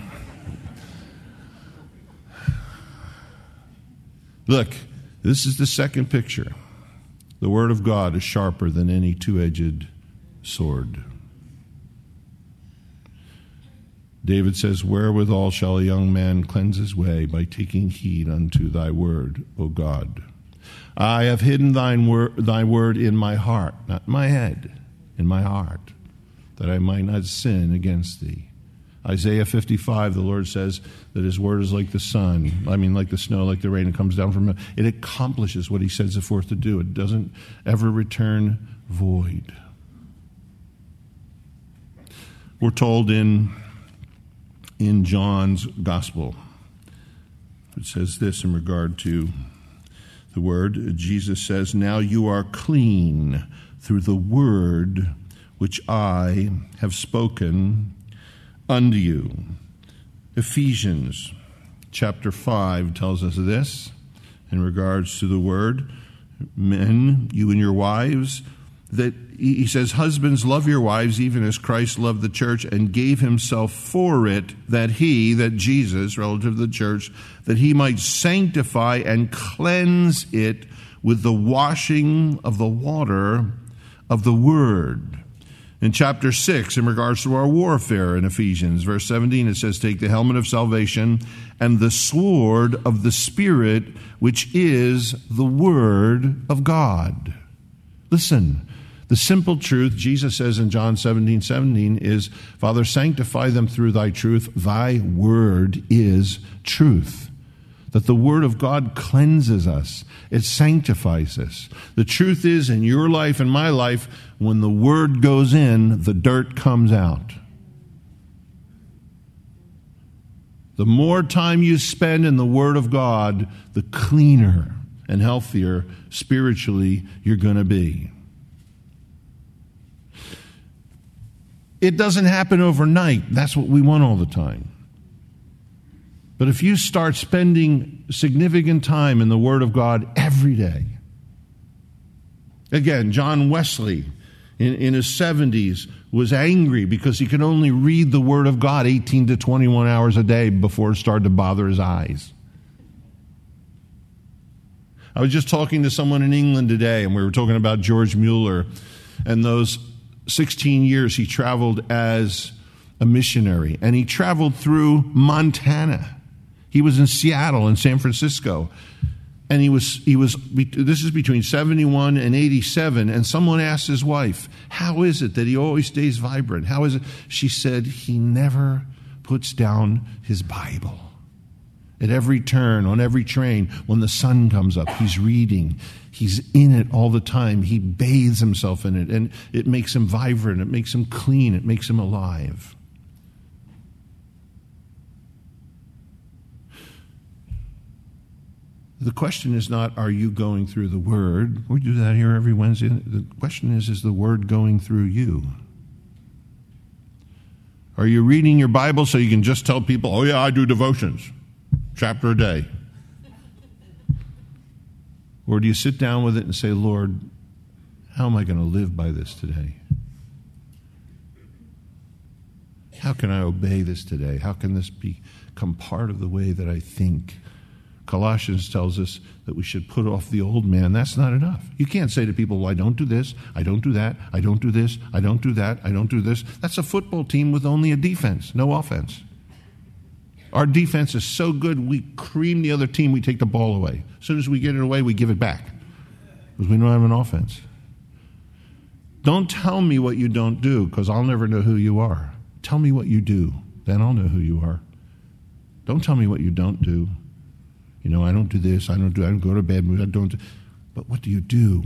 Look, this is the second picture. The Word of God is sharper than any two-edged sword. David says, wherewithal shall a young man cleanse his way? By taking heed unto thy word, O God. I have hidden thine word, thy word in my heart, not in my head, in my heart, that I might not sin against thee. Isaiah fifty-five, the Lord says that his word is like the sun, I mean like the snow, like the rain, it comes down from heaven. It accomplishes what he sends it forth to do. It doesn't ever return void. We're told in, in John's gospel, it says this in regard to the word. Jesus says, now you are clean through the word which I have spoken unto you. Ephesians chapter five tells us this in regards to the word. Men, you and your wives, that he says, husbands, love your wives even as Christ loved the church and gave himself for it, that he, that Jesus, relative to the church, that he might sanctify and cleanse it with the washing of the water of the word. In chapter six, in regards to our warfare in Ephesians, verse seventeen, it says, take the helmet of salvation and the sword of the Spirit, which is the word of God. Listen, the simple truth, Jesus says in John seventeen seventeen, is, Father, sanctify them through thy truth. Thy word is truth. That the word of God cleanses us. It sanctifies us. The truth is, in your life and my life, when the word goes in, the dirt comes out. The more time you spend in the word of God, the cleaner and healthier spiritually you're going to be. It doesn't happen overnight. That's what we want all the time. But if you start spending significant time in the Word of God every day. Again, John Wesley in, in his seventies was angry because he could only read the Word of God eighteen to twenty-one hours a day before it started to bother his eyes. I was just talking to someone in England today, and we were talking about George Mueller and those sixteen years he traveled as a missionary. And he traveled through Montana. He was in Seattle and San Francisco. And he was, he was. This is between seventy-one and eighty-seven. And someone asked his wife, how is it that he always stays vibrant? How is it? She said, he never puts down his Bible. At every turn, on every train, when the sun comes up, he's reading. He's in it all the time. He bathes himself in it. And it makes him vibrant. It makes him clean. It makes him alive. The question is not, are you going through the Word? We do that here every Wednesday. The question is, is the Word going through you? Are you reading your Bible so you can just tell people, oh yeah, I do devotions, chapter a day? Or do you sit down with it and say, Lord, how am I going to live by this today? How can I obey this today? How can this become part of the way that I think? Colossians tells us that we should put off the old man. That's not enough. You can't say to people, well, I don't do this, I don't do that, I don't do this, I don't do that, I don't do this. That's a football team with only a defense, no offense. Our defense is so good, we cream the other team, we take the ball away. As soon as we get it away, we give it back. Because we don't have an offense. Don't tell me what you don't do, because I'll never know who you are. Tell me what you do, then I'll know who you are. Don't tell me what you don't do. You know, I don't do this, I don't do I don't go to bed, I don't do, but what do you do?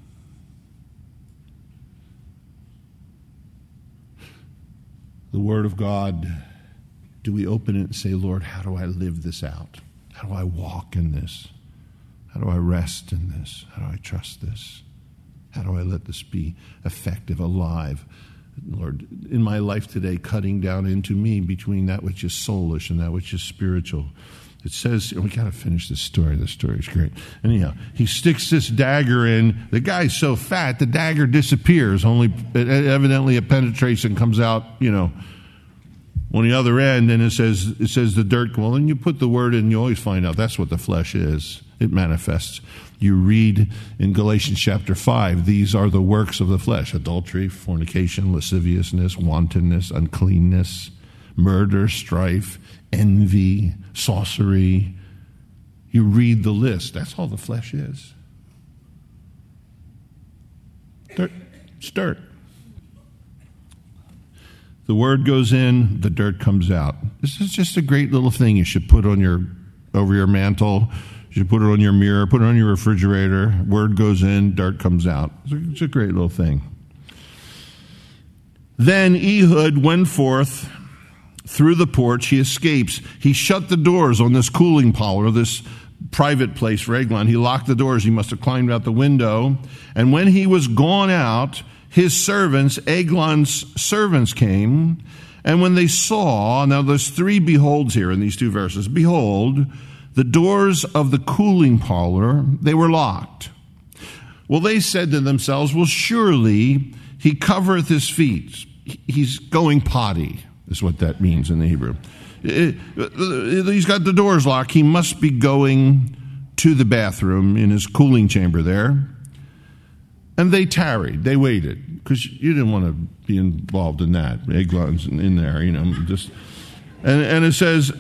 The Word of God, do we open it and say, Lord, how do I live this out? How do I walk in this? How do I rest in this? How do I trust this? How do I let this be effective, alive? Lord, in my life today, cutting down into me between that which is soulish and that which is spiritual. It says, we got to finish this story. This story is great. Anyhow, he sticks this dagger in. The guy's so fat, the dagger disappears. Only, evidently, it penetrates and comes out, you know, on the other end. And it says, it says the dirt. Well, then you put the word in, you always find out that's what the flesh is. It manifests. You read in Galatians chapter five, these are the works of the flesh: adultery, fornication, lasciviousness, wantonness, uncleanness, murder, strife, envy, sorcery. You read the list. That's all the flesh is. Dirt. It's dirt. The word goes in, the dirt comes out. This is just a great little thing you should put on your over your mantle. You should put it on your mirror, put it on your refrigerator. Word goes in, dirt comes out. It's a, it's a great little thing. Then Ehud went forth through the porch. He escapes. He shut the doors on this cooling parlor, this private place for Eglon. He locked the doors. He must have climbed out the window. And when he was gone out, his servants, Eglon's servants, came, And when they saw, now there's three beholds here in these two verses. Behold, the doors of the cooling parlor, they were locked. Well, they said to themselves, well, surely he covereth his feet. He's going potty, is what that means in the Hebrew. He's got the doors locked. He must be going to the bathroom in his cooling chamber there. And they tarried. They waited, because you didn't want to be involved in that. Eglon's in there, you know. Just and, and it says,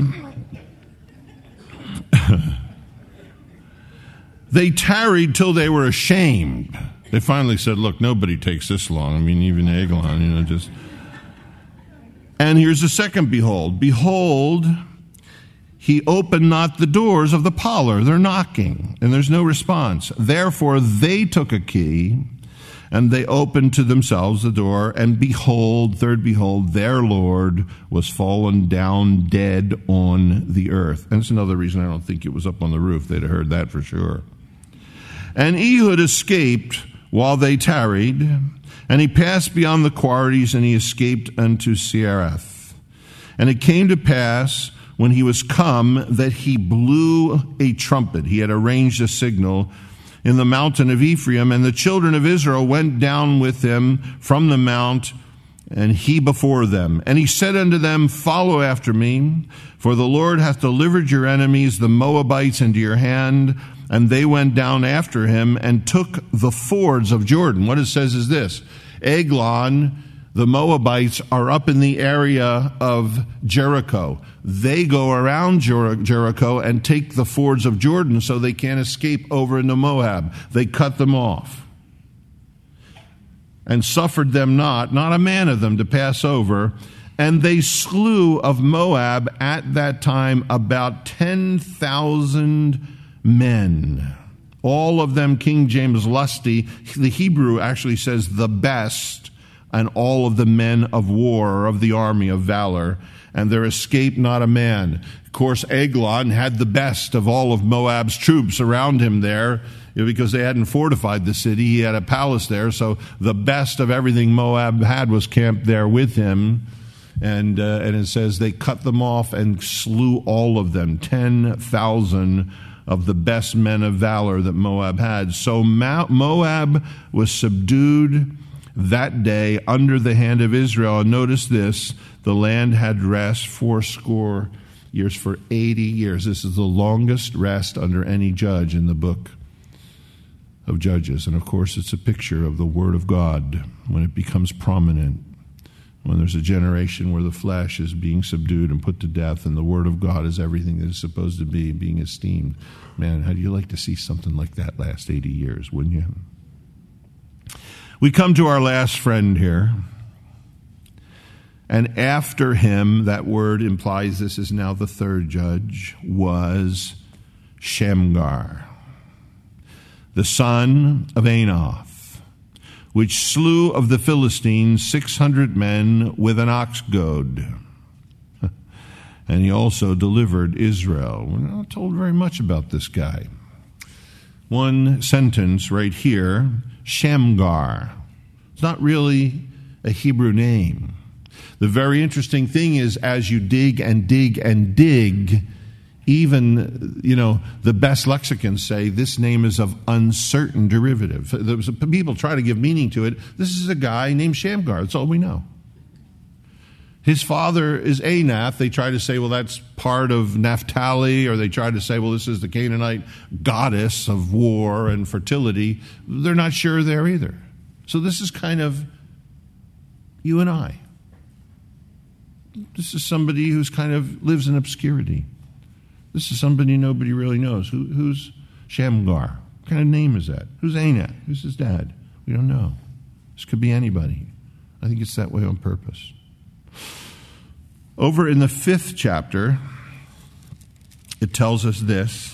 they tarried till they were ashamed. They finally said, look, nobody takes this long. I mean, even Eglon, you know, just... And here's the second behold. Behold, he opened not the doors of the parlor. They're knocking, and there's no response. Therefore, they took a key, and they opened to themselves the door, and behold, third behold, their Lord was fallen down dead on the earth. And that's another reason I don't think it was up on the roof. They'd have heard that for sure. And Ehud escaped while they tarried, and he passed beyond the quarries, and he escaped unto Seireth. And it came to pass, when he was come, that he blew a trumpet. He had arranged a signal in the mountain of Ephraim, and the children of Israel went down with him from the mount, and he before them. And he said unto them, follow after me, for the Lord hath delivered your enemies, the Moabites, into your hand. And they went down after him and took the fords of Jordan. What it says is this: Eglon, the Moabites, are up in the area of Jericho. They go around Jer- Jericho and take the fords of Jordan so they can't escape over into Moab. They cut them off. And suffered them not, not a man of them, to pass over. And they slew of Moab at that time about ten thousand men. All of them, King James lusty. The Hebrew actually says the best, and all of the men of war, of the army of valor. And there escaped not a man. Of course, Eglon had the best of all of Moab's troops around him there, because they hadn't fortified the city. He had a palace there, so the best of everything Moab had was camped there with him. And uh, and it says they cut them off and slew all of them, ten thousand of the best men of valor that Moab had. So Moab was subdued that day under the hand of Israel. And notice this: the land had rest fourscore years, for eighty years. This is the longest rest under any judge in the book of Judges. And of course, it's a picture of the Word of God when it becomes prominent. When there's a generation where the flesh is being subdued and put to death, and the Word of God is everything that it's supposed to be, being esteemed. Man, how do you like to see something like that last eighty years, wouldn't you? We come to our last friend here. And after him, that word implies this is now the third judge, was Shamgar, the son of Anath, which slew of the Philistines six hundred men with an ox goad. And he also delivered Israel. We're not told very much about this guy. One sentence right here, Shamgar. It's not really a Hebrew name. The very interesting thing is, as you dig and dig and dig, even, you know, the best lexicons say this name is of uncertain derivative. People try to give meaning to it. This is a guy named Shamgar. That's all we know. His father is Anath. They try to say, well, that's part of Naphtali, or they try to say, well, this is the Canaanite goddess of war and fertility. They're not sure there either. So this is kind of you and I. This is somebody who's kind of lives in obscurity. This is somebody nobody really knows. Who, who's Shamgar? What kind of name is that? Who's Anath? Who's his dad? We don't know. This could be anybody. I think it's that way on purpose. Over in the fifth chapter, it tells us this.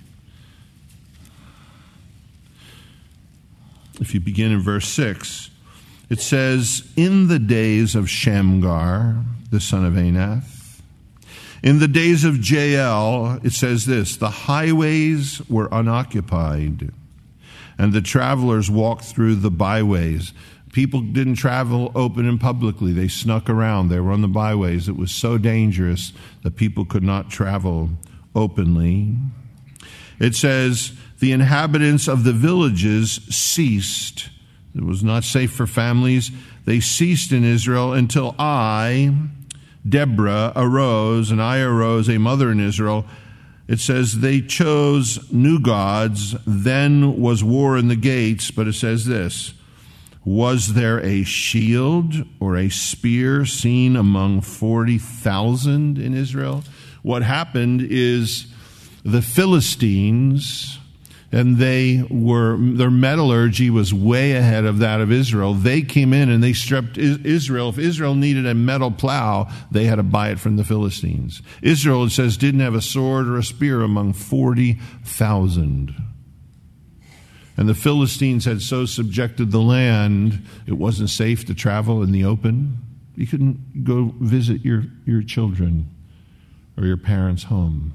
If you begin in verse six, it says, in the days of Shamgar, the son of Anath, in the days of Jael, it says this, the highways were unoccupied, and the travelers walked through the byways. People didn't travel open and publicly. They snuck around. They were on the byways. It was so dangerous that people could not travel openly. It says, the inhabitants of the villages ceased. It was not safe for families. They ceased in Israel until I, Deborah, arose, and I arose, a mother in Israel. It says they chose new gods. Then was war in the gates. But it says this, was there a shield or a spear seen among forty thousand in Israel? What happened is the Philistines, and they were, their metallurgy was way ahead of that of Israel. They came in and they stripped Israel. If Israel needed a metal plow, they had to buy it from the Philistines. Israel, it says, didn't have a sword or a spear among forty thousand. And the Philistines had so subjected the land, it wasn't safe to travel in the open. You couldn't go visit your, your children or your parents' home.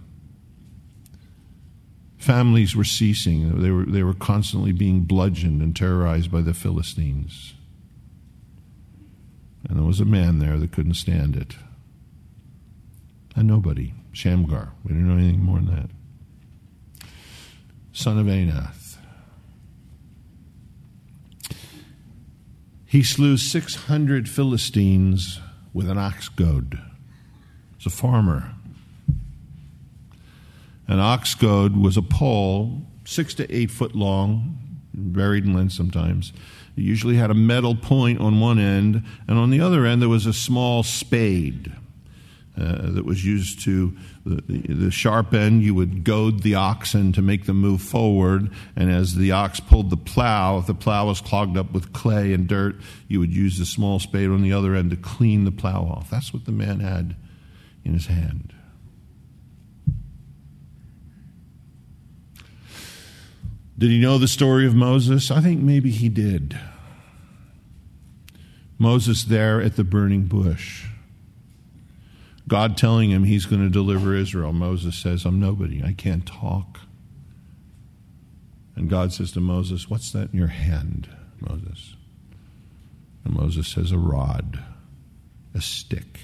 Families were ceasing. They were, they were constantly being bludgeoned and terrorized by the Philistines. And there was a man there that couldn't stand it. And nobody. Shamgar. We didn't know anything more than that. Son of Anath. He slew six hundred Philistines with an ox goad. He's a farmer. An ox goad was a pole, six to eight foot long, varied in length sometimes. It usually had a metal point on one end, and on the other end there was a small spade uh, that was used to, the, the sharp end, you would goad the oxen to make them move forward, and as the ox pulled the plow, if the plow was clogged up with clay and dirt, you would use the small spade on the other end to clean the plow off. That's what the man had in his hand. Did he know the story of Moses? I think maybe he did. Moses there at the burning bush. God telling him he's going to deliver Israel. Moses says, I'm nobody. I can't talk. And God says to Moses, what's that in your hand, Moses? And Moses says, a rod, a stick.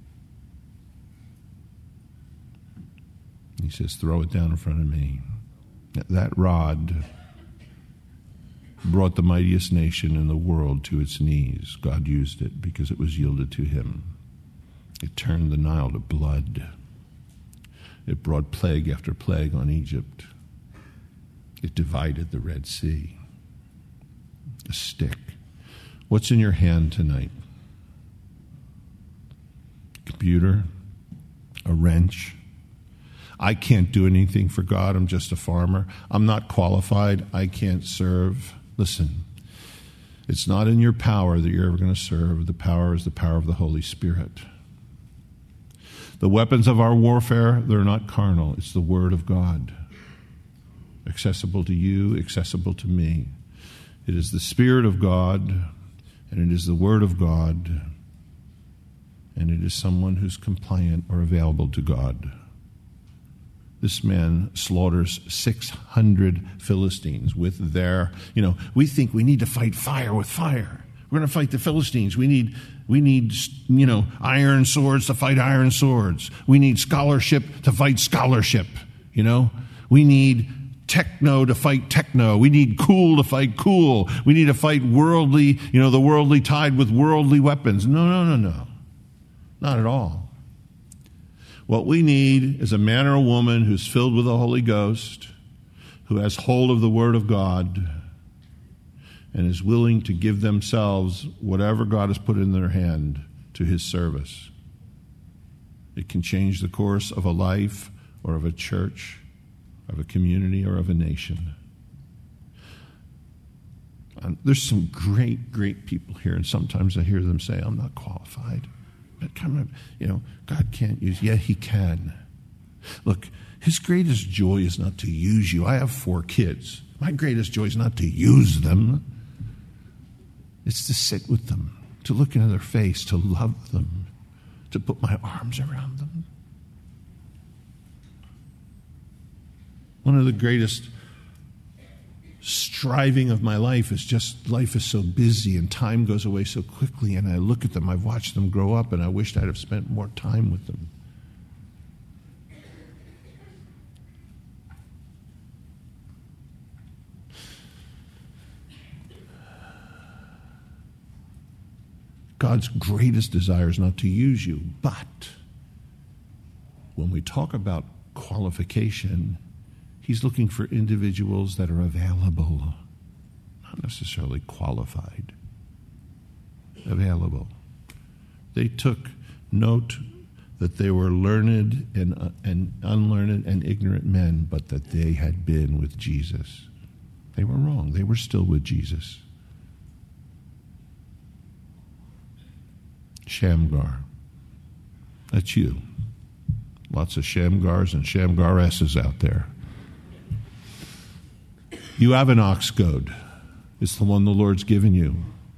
He says, throw it down in front of me. That rod brought the mightiest nation in the world to its knees. God used it because it was yielded to him. It turned the Nile to blood. It brought plague after plague on Egypt. It divided the Red Sea. A stick. What's in your hand tonight? A computer? A wrench? I can't do anything for God. I'm just a farmer. I'm not qualified. I can't serve. Listen, it's not in your power that you're ever going to serve. The power is the power of the Holy Spirit. The weapons of our warfare, they're not carnal. It's the Word of God. Accessible to you, accessible to me. It is the Spirit of God, and it is the Word of God, and it is someone who's compliant or available to God. This man slaughters six hundred Philistines with their, you know, we think we need to fight fire with fire. We're going to fight the Philistines. We need, we need, you know, iron swords to fight iron swords. We need scholarship to fight scholarship, you know. We need techno to fight techno. We need cool to fight cool. We need to fight worldly, you know, the worldly tide with worldly weapons. No, no, no, no. Not at all. What we need is a man or a woman who's filled with the Holy Ghost, who has hold of the Word of God, and is willing to give themselves whatever God has put in their hand to his service. It can change the course of a life or of a church, of a community or of a nation. Um, there's some great, great people here, and sometimes I hear them say, I'm not qualified. But come on, you know, God can't use you. Yeah, he can. Look, his greatest joy is not to use you. I have four kids. My greatest joy is not to use them. It's to sit with them, to look into their face, to love them, to put my arms around them. One of the greatest striving of my life is just, life is so busy and time goes away so quickly, and I look at them, I've watched them grow up, and I wished I'd have spent more time with them. God's greatest desire is not to use you, but when we talk about qualification, he's looking for individuals that are available, not necessarily qualified, available. They took note that they were learned and, uh, and unlearned and ignorant men, but that they had been with Jesus. They were wrong. They were still with Jesus. Shamgar. That's you. Lots of Shamgars and Shamgaresses out there. You have an ox goad. It's the one the Lord's given you.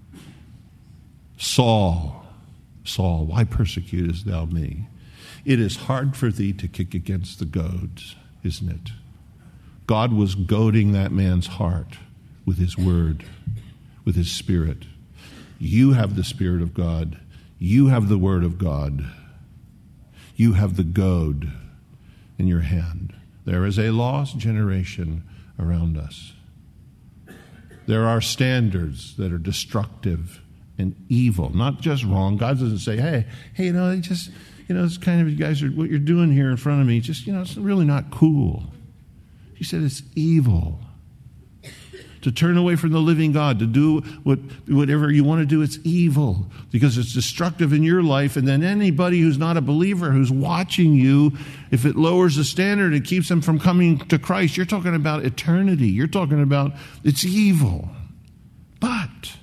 Saul, Saul, why persecutest thou me? It is hard for thee to kick against the goads, isn't it? God was goading that man's heart with his word, with his spirit. You have the Spirit of God. You have the word of God. You have the goad in your hand. There is a lost generation around us. There are standards that are destructive and evil, not just wrong. God doesn't say, hey, hey, you know, they just, you know, it's kind of, you guys are, what you're doing here in front of me, just, you know, it's really not cool. He said it's evil. To turn away from the living God, to do what, whatever you want to do, it's evil because it's destructive in your life. And then anybody who's not a believer, who's watching you, if it lowers the standard and keeps them from coming to Christ, you're talking about eternity. You're talking about it's evil. But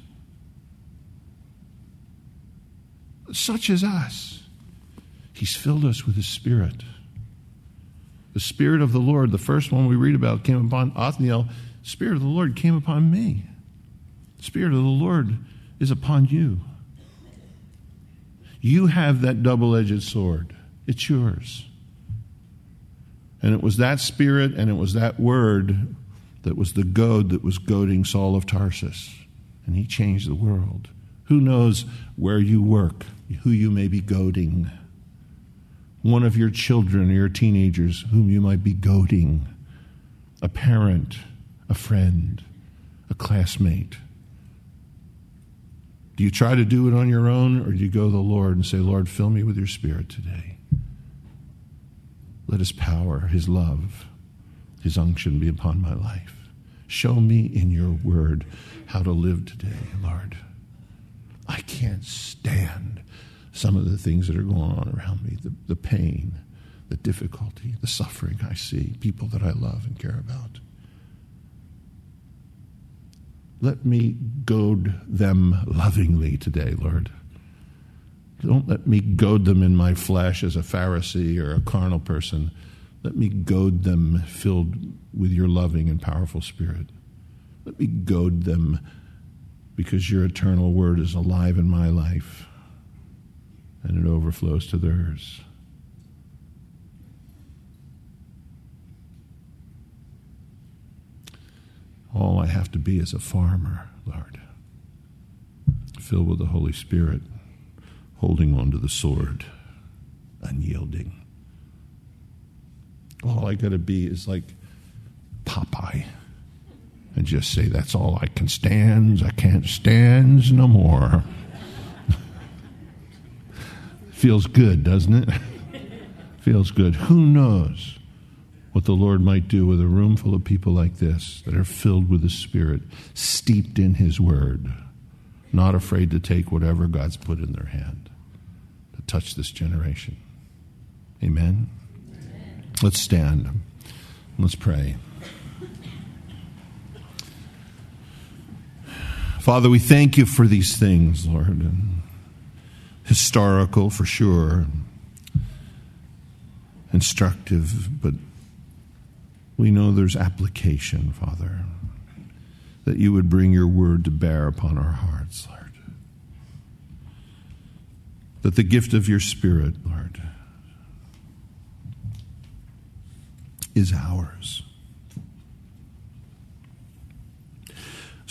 such as us, he's filled us with his Spirit. The Spirit of the Lord, the first one we read about, came upon Othniel. The Spirit of the Lord came upon me. The Spirit of the Lord is upon you. You have that double-edged sword. It's yours. And it was that Spirit and it was that word that was the goad that was goading Saul of Tarsus. And he changed the world. Who knows where you work, who you may be goading. One of your children or your teenagers whom you might be goading. A parent, a friend, a classmate. Do you try to do it on your own, or do you go to the Lord and say, Lord, fill me with your Spirit today? Let his power, his love, his unction be upon my life. Show me in your word how to live today, Lord. I can't stand some of the things that are going on around me, the, the pain, the difficulty, the suffering I see, people that I love and care about. Let me goad them lovingly today, Lord. Don't let me goad them in my flesh as a Pharisee or a carnal person. Let me goad them filled with your loving and powerful Spirit. Let me goad them because your eternal word is alive in my life and it overflows to theirs. All I have to be is a farmer, Lord, filled with the Holy Spirit, holding on to the sword, unyielding. All I got to be is like Popeye and just say, that's all I can stand. I can't stand no more. Feels good, doesn't it? Feels good. Who knows what the Lord might do with a room full of people like this that are filled with the Spirit, steeped in his word, not afraid to take whatever God's put in their hand to touch this generation. Amen? Amen. Let's stand. Let's pray. Father, we thank you for these things, Lord. And historical for sure, instructive, but we know there's application, Father, that you would bring your word to bear upon our hearts, Lord. That the gift of your Spirit, Lord, is ours.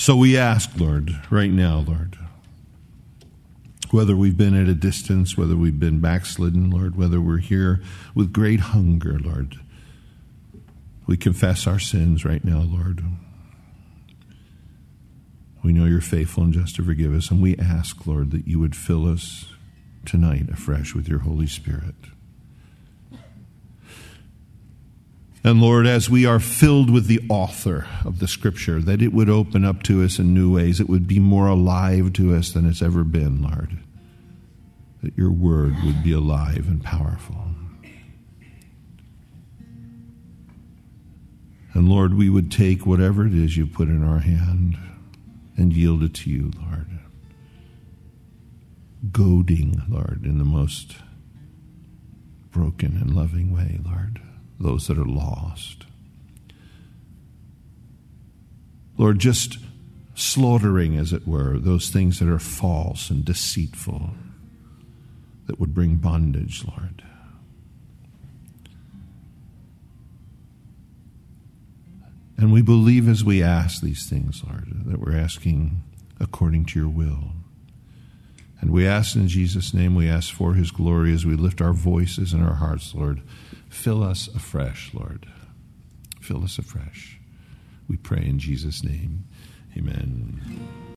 So we ask, Lord, right now, Lord, whether we've been at a distance, whether we've been backslidden, Lord, whether we're here with great hunger, Lord, we confess our sins right now, Lord. We know you're faithful and just to forgive us, and we ask, Lord, that you would fill us tonight afresh with your Holy Spirit. And Lord, as we are filled with the author of the Scripture, that it would open up to us in new ways. It would be more alive to us than it's ever been, Lord. That your word would be alive and powerful. And Lord, we would take whatever it is you put in our hand and yield it to you, Lord. Goading, Lord, in the most broken and loving way, Lord, those that are lost. Lord, just slaughtering, as it were, those things that are false and deceitful, that would bring bondage, Lord. And we believe as we ask these things, Lord, that we're asking according to your will. And we ask in Jesus' name, we ask for his glory as we lift our voices and our hearts, Lord. Fill us afresh, Lord. Fill us afresh. We pray in Jesus' name. Amen.